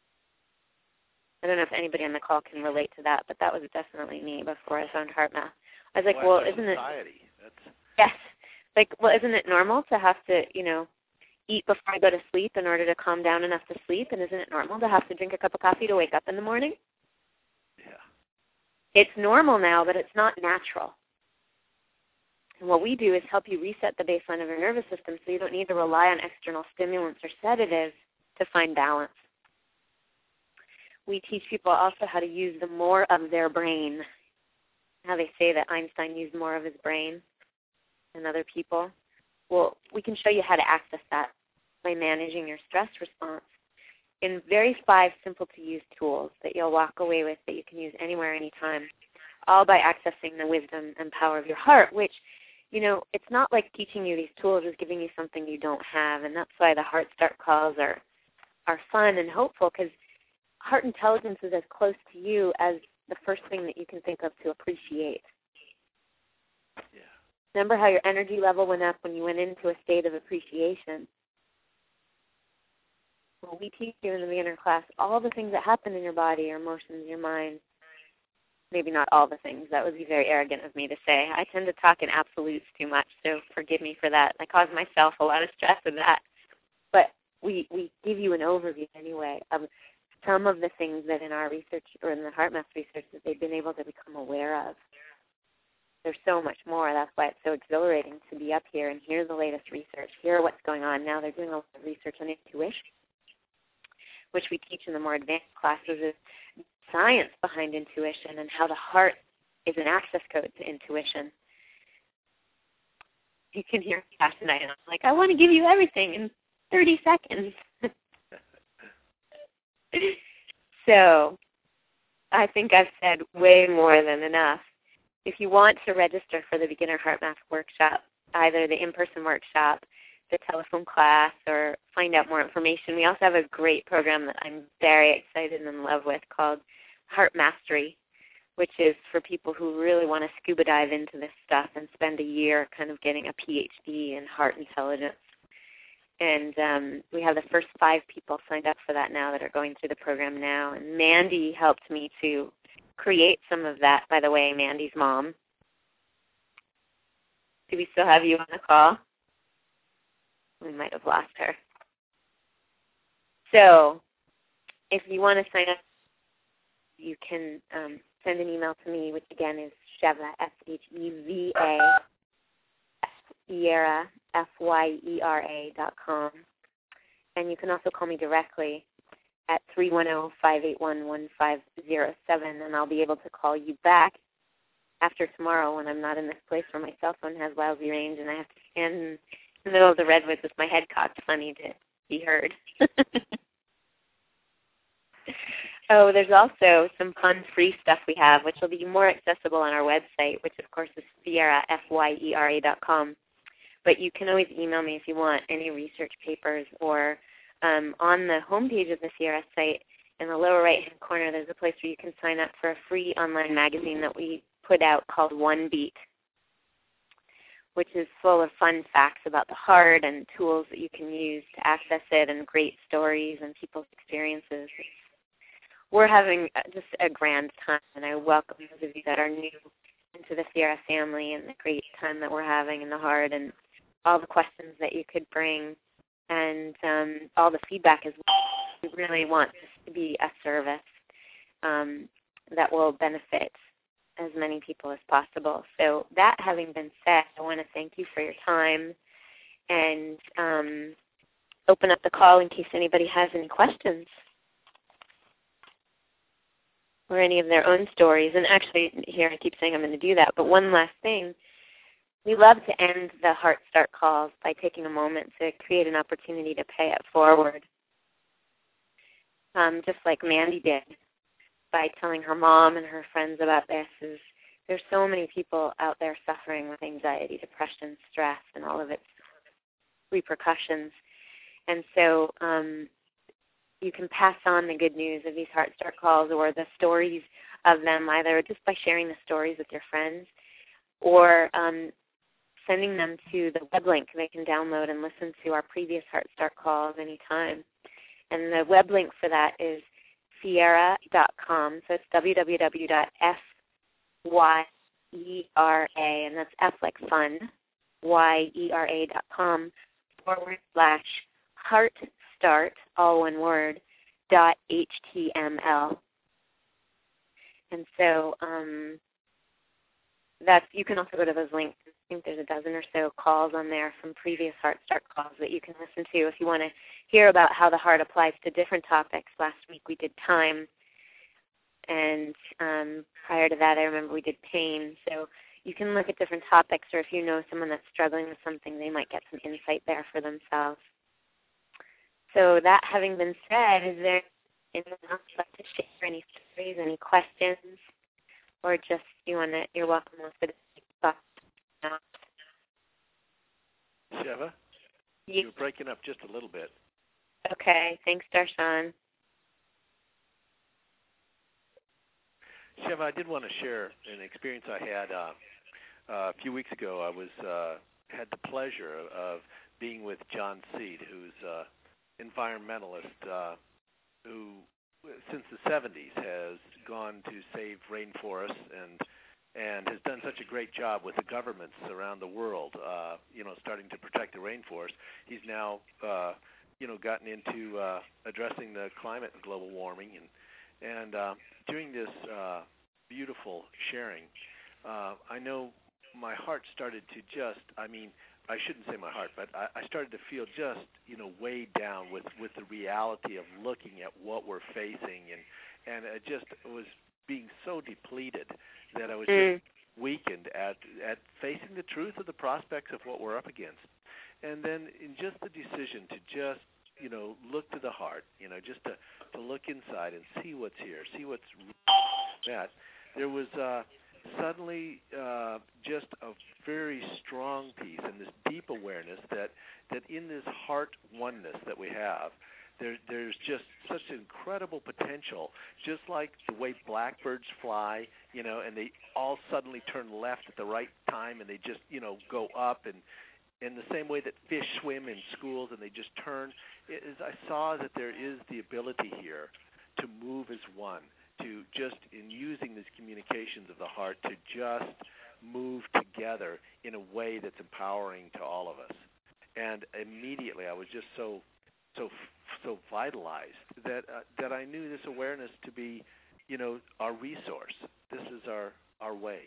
I don't know if anybody on the call can relate to that, but that was definitely me before I found HeartMath. I was like, well, Western isn't it... society. That's... Yes. Like, well, isn't it normal to have to, you know, eat before I go to sleep in order to calm down enough to sleep? And isn't it normal to have to drink a cup of coffee to wake up in the morning? Yeah. It's normal now, but it's not natural. And what we do is help you reset the baseline of your nervous system so you don't need to rely on external stimulants or sedatives to find balance. We teach people also how to use the more of their brain. How they say that Einstein used more of his brain than other people. Well, we can show you how to access that by managing your stress response in very five simple-to-use tools that you'll walk away with that you can use anywhere, anytime, all by accessing the wisdom and power of your heart, which, you know, it's not like teaching you these tools is giving you something you don't have, and that's why the Heart Start calls are, are fun and hopeful, because heart intelligence is as close to you as the first thing that you can think of to appreciate. Yeah. Remember how your energy level went up when you went into a state of appreciation? Well, we teach you in the beginner class all the things that happen in your body, your emotions, your mind. Maybe not all the things. That would be very arrogant of me to say. I tend to talk in absolutes too much, so forgive me for that. I cause myself a lot of stress with that. But we, we give you an overview anyway of some of the things that in our research, or in the HeartMath research, that they've been able to become aware of. There's so much more. That's why it's so exhilarating to be up here and hear the latest research, hear what's going on. Now they're doing a lot of research on intuition, which we teach in the more advanced classes, is science behind intuition and how the heart is an access code to intuition. You can hear Cash tonight, and I'm like, I want to give you everything in thirty seconds. So I think I've said way more than enough. If you want to register for the Beginner HeartMath workshop, either the in-person workshop, the telephone class, or find out more information, we also have a great program that I'm very excited and in love with called Heart Mastery, which is for people who really want to scuba dive into this stuff and spend a year kind of getting a P H D in heart intelligence. And um, we have the first five people signed up for that now that are going through the program now. And Mandy helped me to create some of that, by the way, Mandy's mom. Do we still have you on the call? We might have lost her. So if you want to sign up, you can um, send an email to me, which again is Sheva, S H E V A, Sierra, F Y E R A dot com. And you can also call me directly at three one zero, five eight one, one five zero seven, and I'll be able to call you back after tomorrow when I'm not in this place where my cell phone has lousy range and I have to stand in the middle of the redwoods with my head cocked funny to be heard. Oh, there's also some fun free stuff we have, which will be more accessible on our website, which of course is Sierra, F Y E R A dot com. but you can always email me if you want any research papers, or um, on the homepage of the C R S site, in the lower right-hand corner, there's a place where you can sign up for a free online magazine that we put out called One Beat, which is full of fun facts about the heart and tools that you can use to access it, and great stories and people's experiences. We're having just a grand time, and I welcome those of you that are new into the C R S family, and the great time that we're having in the heart, and all the questions that you could bring, and um, all the feedback as well. We really want this to be a service um, that will benefit as many people as possible. So that having been said, I want to thank you for your time, and um, open up the call in case anybody has any questions or any of their own stories. And actually, here I keep saying I'm going to do that, but one last thing. We love to end the Heart Start calls by taking a moment to create an opportunity to pay it forward, um, just like Mandy did by telling her mom and her friends about this. Is there's so many people out there suffering with anxiety, depression, stress, and all of its repercussions. And so um, you can pass on the good news of these Heart Start calls, or the stories of them, either just by sharing the stories with your friends, or um, sending them to the web link. They can download and listen to our previous Heart Start calls anytime. And the web link for that is Fyera dot com. So it's w w w dot fyera, and that's F like fun, Y E R A dot com, forward slash Heart Start, all one word, dot H T M L. And so um, that's, you can also go to those links. I think there's a dozen or so calls on there from previous Heart Start calls that you can listen to if you want to hear about how the heart applies to different topics. Last week we did time, and um, prior to that I remember we did pain. So you can look at different topics, or if you know someone that's struggling with something, they might get some insight there for themselves. So that having been said, is there anyone else you'd like to share, any stories, any questions, or just you want to, you're welcome to talk. Sheva, You, you're breaking up just a little bit. okay, thanks, Darshan. Sheva, I did want to share an experience I had uh, uh, a few weeks ago. I was uh, had the pleasure of, of being with John Seed, who's an environmentalist uh, who, since the seventies, has gone to save rainforests and and has done such a great job with the governments around the world, uh, you know, starting to protect the rainforest. He's now, uh, you know, gotten into uh, addressing the climate and global warming. And, and uh, during this uh, beautiful sharing, uh, I know my heart started to just, I mean, I shouldn't say my heart, but I, I started to feel just, you know, weighed down with, with the reality of looking at what we're facing. And, and it just was being so depleted that I was Mm. just weakened at at facing the truth of the prospects of what we're up against. And then in just the decision to just, you know, look to the heart, you know, just to, to look inside and see what's here, see what's that, there was uh, suddenly uh, just a very strong peace and this deep awareness that, that in this heart oneness that we have, There, there's just such incredible potential, just like the way blackbirds fly, you know, and they all suddenly turn left at the right time, and they just, you know, go up, and in the same way that fish swim in schools and they just turn, it is, I saw that there is the ability here to move as one, to just, in using these communications of the heart, to just move together in a way that's empowering to all of us. And immediately I was just so so so vitalized that uh, that I knew this awareness to be, you know, our resource. This is our, our way.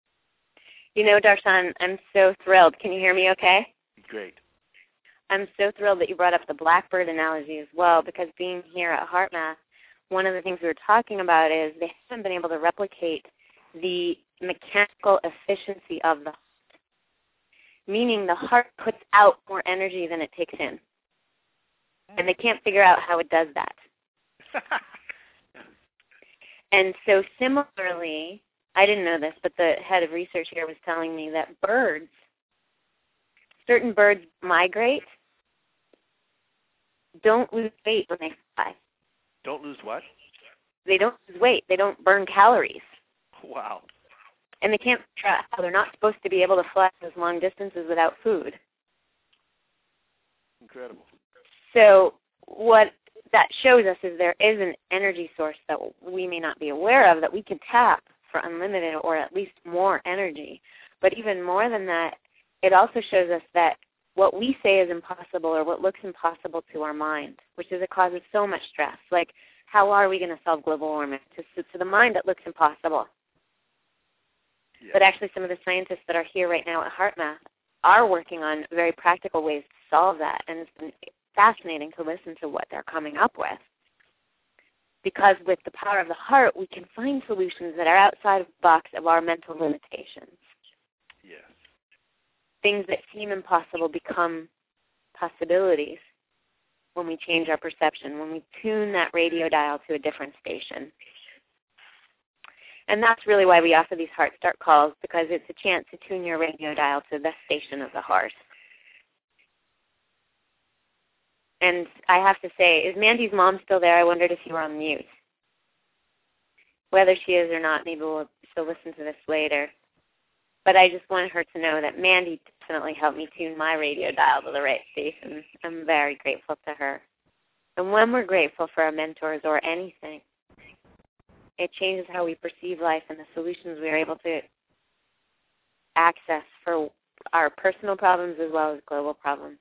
You know, Darshan, I'm so thrilled. Can you hear me okay? Great. I'm so thrilled that you brought up the blackbird analogy as well, because being here at HeartMath, one of the things we were talking about is they haven't been able to replicate the mechanical efficiency of the heart, meaning the heart puts out more energy than it takes in. And they can't figure out how it does that. And so similarly, I didn't know this, but the head of research here was telling me that birds certain birds migrate don't lose weight when they fly. Don't lose what? They don't lose weight. They don't burn calories. Wow. And they can't travel. They're not supposed to be able to fly those long distances without food. Incredible. So what that shows us is there is an energy source that we may not be aware of that we can tap for unlimited or at least more energy. But even more than that, it also shows us that what we say is impossible or what looks impossible to our mind, which is it causes so much stress. Like, how are we going to solve global warming? To, to the mind, it looks impossible. Yeah. But actually some of the scientists that are here right now at HeartMath are working on very practical ways to solve that, and it's been fascinating to listen to what they're coming up with. Because with the power of the heart, we can find solutions that are outside of the box of our mental limitations. Yes. Things that seem impossible become possibilities when we change our perception, when we tune that radio dial to a different station. And that's really why we offer these Heart Start calls, because it's a chance to tune your radio dial to the station of the heart. And I have to say, is Mandy's mom still there? I wondered if you were on mute. Whether she is or not, maybe we'll she'll listen to this later. But I just wanted her to know that Mandy definitely helped me tune my radio dial to the right station. I'm very grateful to her. And when we're grateful for our mentors or anything, it changes how we perceive life and the solutions we are able to access for our personal problems as well as global problems.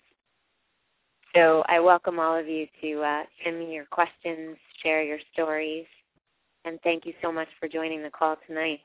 So I welcome all of you to uh, send me your questions, share your stories, and thank you so much for joining the call tonight.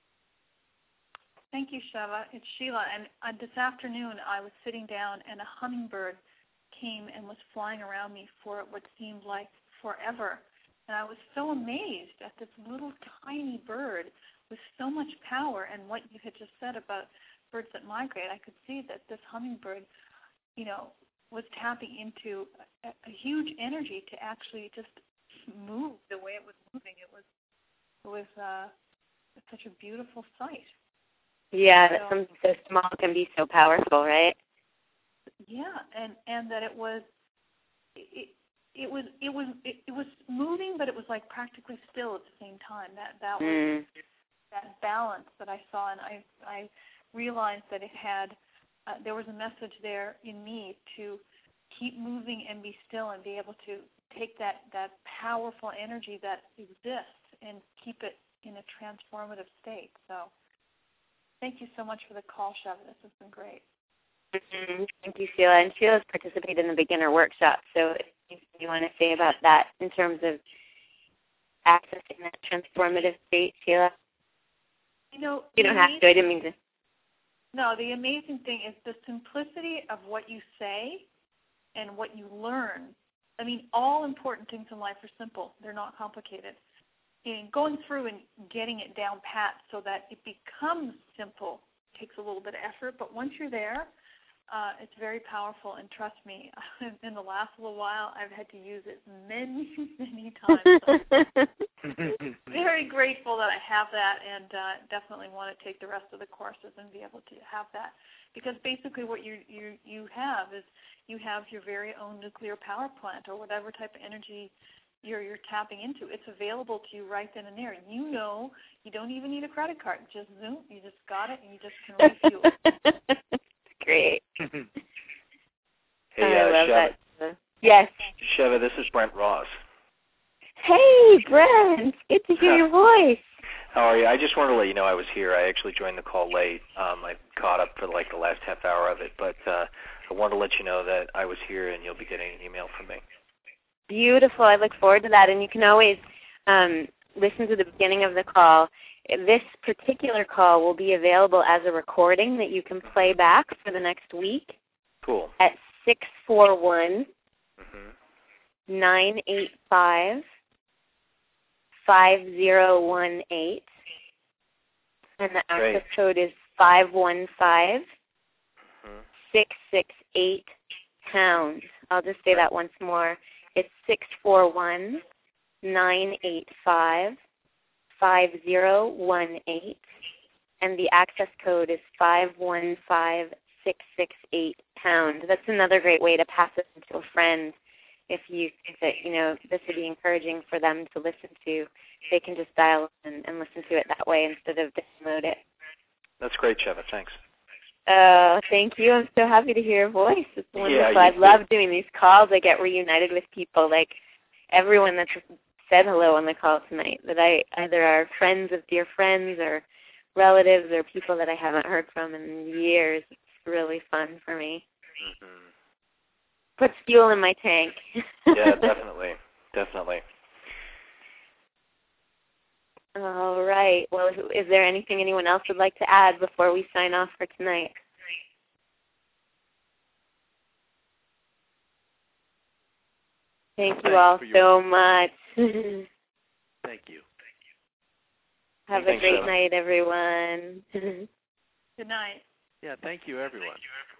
Thank you, Sheva. It's Sheila. And uh, this afternoon I was sitting down and a hummingbird came and was flying around me for what seemed like forever. And I was so amazed at this little tiny bird with so much power. And what you had just said about birds that migrate, I could see that this hummingbird, you know, was tapping into a, a huge energy to actually just move the way it was moving. It was, it was uh, such a beautiful sight. Yeah, that so, something so small can be so powerful, right? Yeah, and, and that it was, it, it was, it was, it, it was moving, but it was like practically still at the same time. That that was Mm. that balance that I saw, and I I realized that it had, uh, there was a message there in me to keep moving and be still and be able to take that that powerful energy that exists and keep it in a transformative state. So. Thank you so much for the call, Sheva. This has been great. Mm-hmm. Thank you, Sheila. And Sheila's participated in the beginner workshop, so if you want to say about that in terms of accessing that transformative state, Sheila? You know, you don't have to. I didn't mean to. No, the amazing thing is the simplicity of what you say and what you learn. I mean, all important things in life are simple. They're not complicated. And going through and getting it down pat so that it becomes simple takes a little bit of effort, but once you're there, uh, it's very powerful. And trust me, in the last little while, I've had to use it many, many times. So very grateful that I have that, and uh, definitely want to take the rest of the courses and be able to have that. Because basically what you, you, you have is you have your very own nuclear power plant or whatever type of energy You're, you're tapping into. It's available to you right then and there. You know, you don't even need a credit card. Just zoom, you just got it, and you just can refuel. Great. Hey, I uh, love Sheva. that. Yes. Sheva, this is Brent Ross. Hey, Brent. Good to hear your voice. How are you? I just wanted to let you know I was here. I actually joined the call late. Um, I caught up for like the last half hour of it, but uh, I wanted to let you know that I was here, and you'll be getting an email from me. Beautiful. I look forward to that. And you can always um, listen to the beginning of the call. This particular call will be available as a recording that you can play back for the next week. Cool. At six four one, nine eight five, five zero one eight. And the access Great. code is five one five, six six eight, pound. I'll just say that once more. It's six four one, nine eight five, five zero one eight, and the access code is five one five, six six eight pound. That's another great way to pass it to a friend. If you think that, you know, this would be encouraging for them to listen to, they can just dial in and listen to it that way instead of download it. That's great, Sheva. Thanks. Oh, thank you. I'm so happy to hear your voice. It's wonderful. Yeah, I too. love doing these calls. I get reunited with people, like everyone that's said hello on the call tonight, that I either are friends of dear friends or relatives or people that I haven't heard from in years. It's really fun for me. Mm-hmm. Puts fuel in my tank. Yeah, definitely. Definitely. All right. Well, is there anything anyone else would like to add before we sign off for tonight? Thank you Thanks all for your- so much. Thank you. Have Thanks, a great Sheva. night, everyone. Good night. Yeah, thank you, everyone.